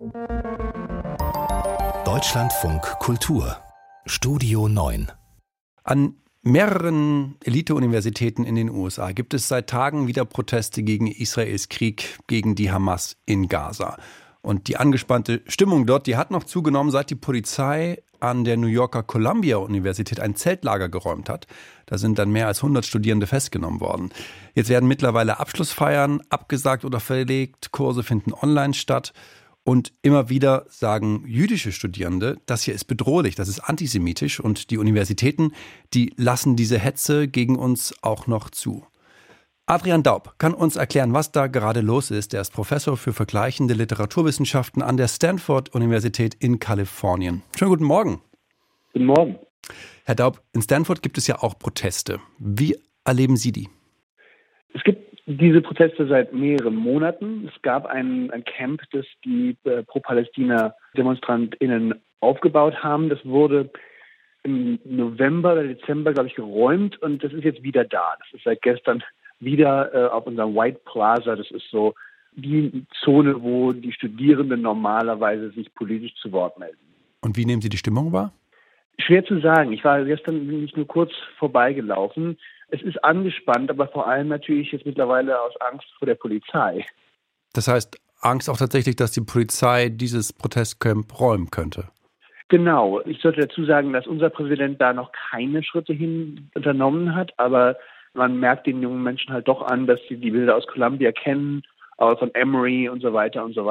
Deutschlandfunk Kultur Studio 9. An mehreren Elite-Universitäten in den USA gibt es seit Tagen wieder Proteste gegen Israels Krieg gegen die Hamas in Gaza. Und die angespannte Stimmung dort, die hat noch zugenommen, seit die Polizei an der New Yorker Columbia-Universität ein Zeltlager geräumt hat. Da sind dann mehr als 100 Studierende festgenommen worden. Jetzt werden mittlerweile Abschlussfeiern abgesagt oder verlegt, Kurse finden online statt. Und immer wieder sagen jüdische Studierende, das hier ist bedrohlich, das ist antisemitisch und die Universitäten, die lassen diese Hetze gegen uns auch noch zu. Adrian Daub kann uns erklären, was da gerade los ist. Er ist Professor für vergleichende Literaturwissenschaften an der Stanford-Universität in Kalifornien. Schönen guten Morgen. Guten Morgen. Herr Daub, in Stanford gibt es ja auch Proteste. Wie erleben Sie die? Es gibt diese Proteste seit mehreren Monaten. Es gab ein Camp, das die Pro-Palästina-DemonstrantInnen aufgebaut haben. Das wurde im November oder Dezember, glaube ich, geräumt und das ist jetzt wieder da. Das ist seit gestern wieder auf unserem White Plaza. Das ist so die Zone, wo die Studierenden normalerweise sich politisch zu Wort melden. Und wie nehmen Sie die Stimmung wahr? Schwer zu sagen. Ich war gestern nicht nur kurz vorbeigelaufen. Es ist angespannt, aber vor allem natürlich jetzt mittlerweile aus Angst vor der Polizei. Das heißt, Angst auch tatsächlich, dass die Polizei dieses Protestcamp räumen könnte? Genau. Ich sollte dazu sagen, dass unser Präsident da noch keine Schritte hin unternommen hat, aber man merkt den jungen Menschen halt doch an, dass sie die Bilder aus Columbia kennen, auch von Emory und so weiter und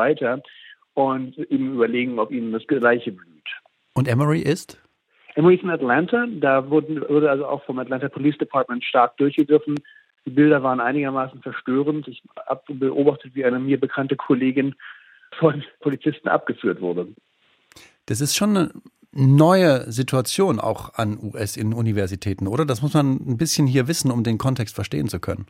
eben überlegen, ob ihnen das Gleiche blüht. Und Emory ist? Emory ist in Atlanta. Da wurde also auch vom Atlanta Police Department stark durchgegriffen. Die Bilder waren einigermaßen verstörend. Ich habe beobachtet, wie eine mir bekannte Kollegin von Polizisten abgeführt wurde. Das ist schon eine neue Situation auch an US-Universitäten, oder? Das muss man ein bisschen hier wissen, um den Kontext verstehen zu können.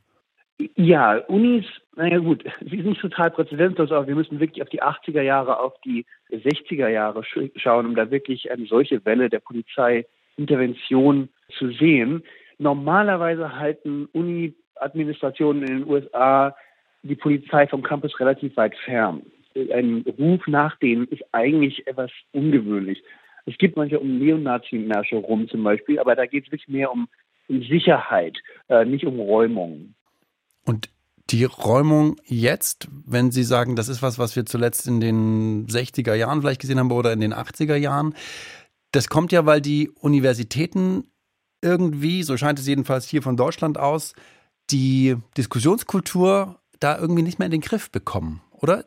Ja, Unis, naja gut, sie sind nicht total präzedenzlos, aber wir müssen wirklich auf die 80er Jahre, auf die 60er Jahre schauen, um da wirklich eine solche Welle der Polizeiintervention zu sehen. Normalerweise halten Uni-Administrationen in den USA die Polizei vom Campus relativ weit fern. Ein Ruf nach denen ist eigentlich etwas ungewöhnlich. Es gibt manchmal um Neonazi-Märsche rum zum Beispiel, aber da geht es wirklich mehr um Sicherheit, nicht um Räumung. Und die Räumung jetzt, wenn Sie sagen, das ist was wir zuletzt in den 60er Jahren vielleicht gesehen haben oder in den 80er Jahren, das kommt ja, weil die Universitäten irgendwie, so scheint es jedenfalls hier von Deutschland aus, die Diskussionskultur da irgendwie nicht mehr in den Griff bekommen, oder?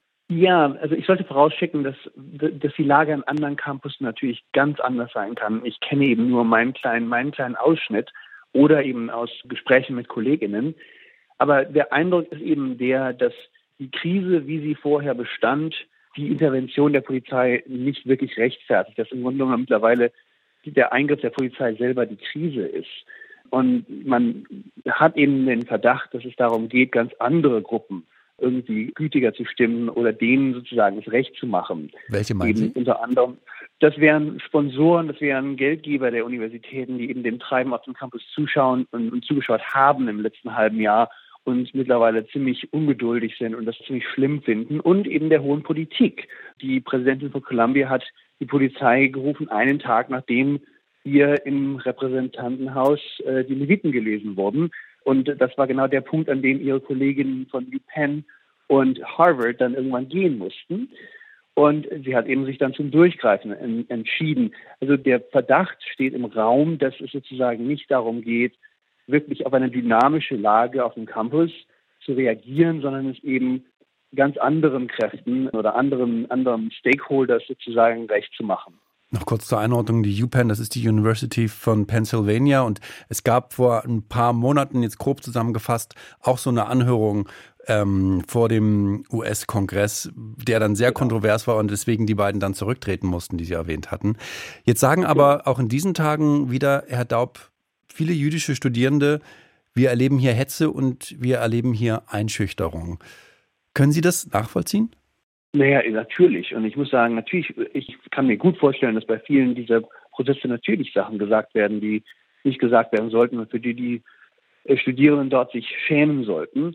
Ja, also ich sollte vorausschicken, dass die Lage an anderen Campus natürlich ganz anders sein kann. Ich kenne eben nur meinen kleinen Ausschnitt oder eben aus Gesprächen mit KollegInnen. Aber der Eindruck ist eben der, dass die Krise, wie sie vorher bestand, die Intervention der Polizei nicht wirklich rechtfertigt. Dass im Grunde genommen mittlerweile der Eingriff der Polizei selber die Krise ist. Und man hat eben den Verdacht, dass es darum geht, ganz andere Gruppen irgendwie gütiger zu stimmen oder denen sozusagen das Recht zu machen. Welche meinen Sie? Unter anderem, das wären Sponsoren, das wären Geldgeber der Universitäten, die eben dem Treiben auf dem Campus zuschauen und zugeschaut haben im letzten halben Jahr und mittlerweile ziemlich ungeduldig sind und das ziemlich schlimm finden. Und eben der hohen Politik. Die Präsidentin von Columbia hat die Polizei gerufen, einen Tag nachdem hier im Repräsentantenhaus die Leviten gelesen wurden. Und das war genau der Punkt, an dem ihre Kolleginnen von UPenn und Harvard dann irgendwann gehen mussten. Und sie hat eben sich dann zum Durchgreifen entschieden. Also der Verdacht steht im Raum, dass es sozusagen nicht darum geht, wirklich auf eine dynamische Lage auf dem Campus zu reagieren, sondern es eben ganz anderen Kräften oder anderen Stakeholders sozusagen recht zu machen. Noch kurz zur Einordnung, die UPenn, das ist die University von Pennsylvania und es gab vor ein paar Monaten, jetzt grob zusammengefasst, auch so eine Anhörung vor dem US-Kongress, der dann sehr kontrovers war und deswegen die beiden dann zurücktreten mussten, die Sie erwähnt hatten. Jetzt sagen aber auch in diesen Tagen wieder, Herr Daub, viele jüdische Studierende, wir erleben hier Hetze und wir erleben hier Einschüchterung. Können Sie das nachvollziehen? Naja, natürlich. Und ich muss sagen, natürlich, ich kann mir gut vorstellen, dass bei vielen dieser Proteste natürlich Sachen gesagt werden, die nicht gesagt werden sollten und für die Studierenden dort sich schämen sollten.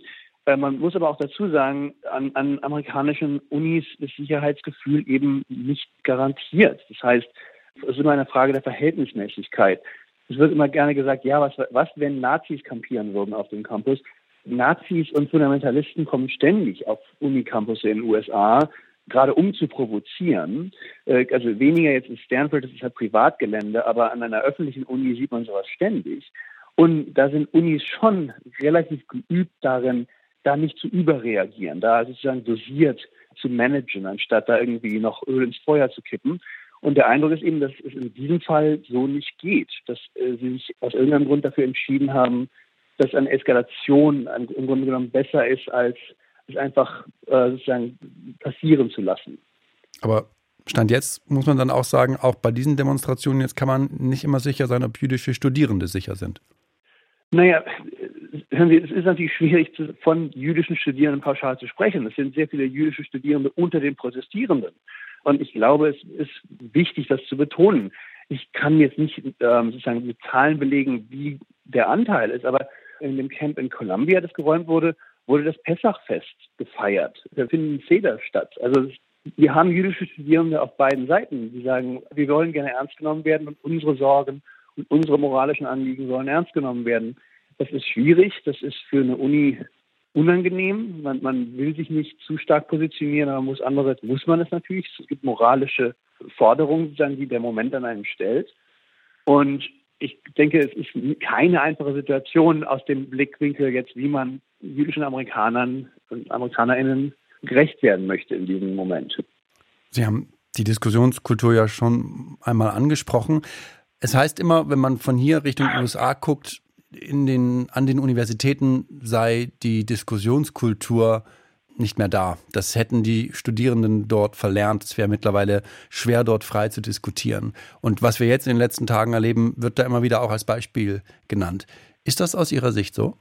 Man muss aber auch dazu sagen, an amerikanischen Unis ist Sicherheitsgefühl eben nicht garantiert. Das heißt, es ist immer eine Frage der Verhältnismäßigkeit. Es wird immer gerne gesagt, ja, was wenn Nazis kampieren würden auf dem Campus? Nazis und Fundamentalisten kommen ständig auf Unicampus in den USA, gerade um zu provozieren. Also weniger jetzt in Stanford, das ist halt Privatgelände, aber an einer öffentlichen Uni sieht man sowas ständig. Und da sind Unis schon relativ geübt darin, da nicht zu überreagieren, da sozusagen dosiert zu managen, anstatt da irgendwie noch Öl ins Feuer zu kippen. Und der Eindruck ist eben, dass es in diesem Fall so nicht geht, dass sie sich aus irgendeinem Grund dafür entschieden haben, dass eine Eskalation im Grunde genommen besser ist, als es einfach sozusagen passieren zu lassen. Aber Stand jetzt muss man dann auch sagen, auch bei diesen Demonstrationen jetzt kann man nicht immer sicher sein, ob jüdische Studierende sicher sind. Naja, hören Sie, es ist natürlich schwierig, von jüdischen Studierenden pauschal zu sprechen. Es sind sehr viele jüdische Studierende unter den Protestierenden. Und ich glaube, es ist wichtig, das zu betonen. Ich kann jetzt nicht sozusagen mit Zahlen belegen, wie der Anteil ist, aber in dem Camp in Columbia, das geräumt wurde, wurde das Pessachfest gefeiert. Da finden Seder statt. Also wir haben jüdische Studierende auf beiden Seiten, die sagen, wir wollen gerne ernst genommen werden und unsere Sorgen und unsere moralischen Anliegen sollen ernst genommen werden. Das ist schwierig, das ist für eine Uni unangenehm. Man will sich nicht zu stark positionieren, aber andererseits muss man es natürlich. Es gibt moralische Forderungen, die der Moment an einen stellt. Und ich denke, es ist keine einfache Situation aus dem Blickwinkel jetzt, wie man jüdischen Amerikanern und AmerikanerInnen gerecht werden möchte in diesem Moment. Sie haben die Diskussionskultur ja schon einmal angesprochen. Es heißt immer, wenn man von hier Richtung USA guckt, an den Universitäten sei die Diskussionskultur nicht mehr da. Das hätten die Studierenden dort verlernt. Es wäre mittlerweile schwer, dort frei zu diskutieren. Und was wir jetzt in den letzten Tagen erleben, wird da immer wieder auch als Beispiel genannt. Ist das aus Ihrer Sicht so?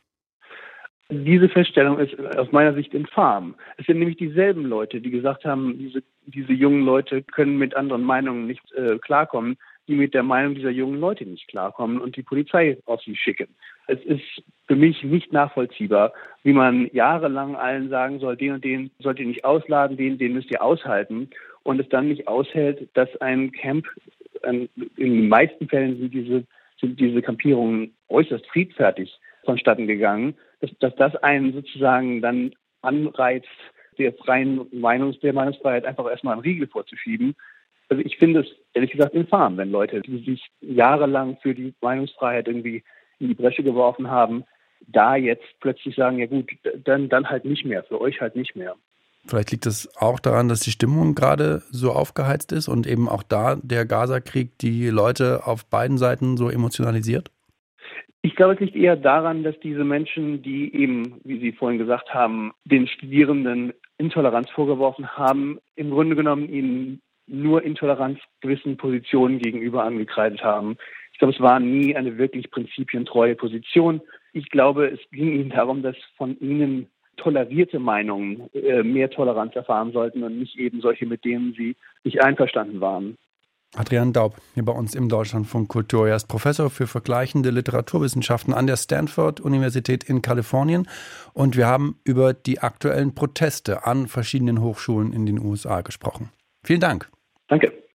Diese Feststellung ist aus meiner Sicht infam. Es sind nämlich dieselben Leute, die gesagt haben, diese jungen Leute können mit anderen Meinungen nicht klarkommen, die mit der Meinung dieser jungen Leute nicht klarkommen und die Polizei auf sie schicken. Es ist für mich nicht nachvollziehbar, wie man jahrelang allen sagen soll, den und den sollt ihr nicht ausladen, den müsst ihr aushalten und es dann nicht aushält, dass ein Camp, in den meisten Fällen sind diese Kampierungen äußerst friedfertig vonstatten gegangen, dass das einen sozusagen dann anreizt, der Meinungsfreiheit einfach erstmal einen Riegel vorzuschieben. Also ich finde es ehrlich gesagt infam, wenn Leute, die sich jahrelang für die Meinungsfreiheit irgendwie in die Bresche geworfen haben, da jetzt plötzlich sagen, ja gut, dann halt nicht mehr, für euch halt nicht mehr. Vielleicht liegt es auch daran, dass die Stimmung gerade so aufgeheizt ist und eben auch da der Gaza-Krieg die Leute auf beiden Seiten so emotionalisiert? Ich glaube, es liegt eher daran, dass diese Menschen, die eben, wie Sie vorhin gesagt haben, den Studierenden Intoleranz vorgeworfen haben, im Grunde genommen ihnen nur Intoleranz gewissen Positionen gegenüber angekreidet haben. Ich glaube, es war nie eine wirklich prinzipientreue Position. Ich glaube, es ging ihnen darum, dass von ihnen tolerierte Meinungen mehr Toleranz erfahren sollten und nicht eben solche, mit denen sie nicht einverstanden waren. Adrian Daub, hier bei uns im Deutschlandfunk Kultur. Er ist Professor für vergleichende Literaturwissenschaften an der Stanford-Universität in Kalifornien. Und wir haben über die aktuellen Proteste an verschiedenen Hochschulen in den USA gesprochen. Vielen Dank. Danke.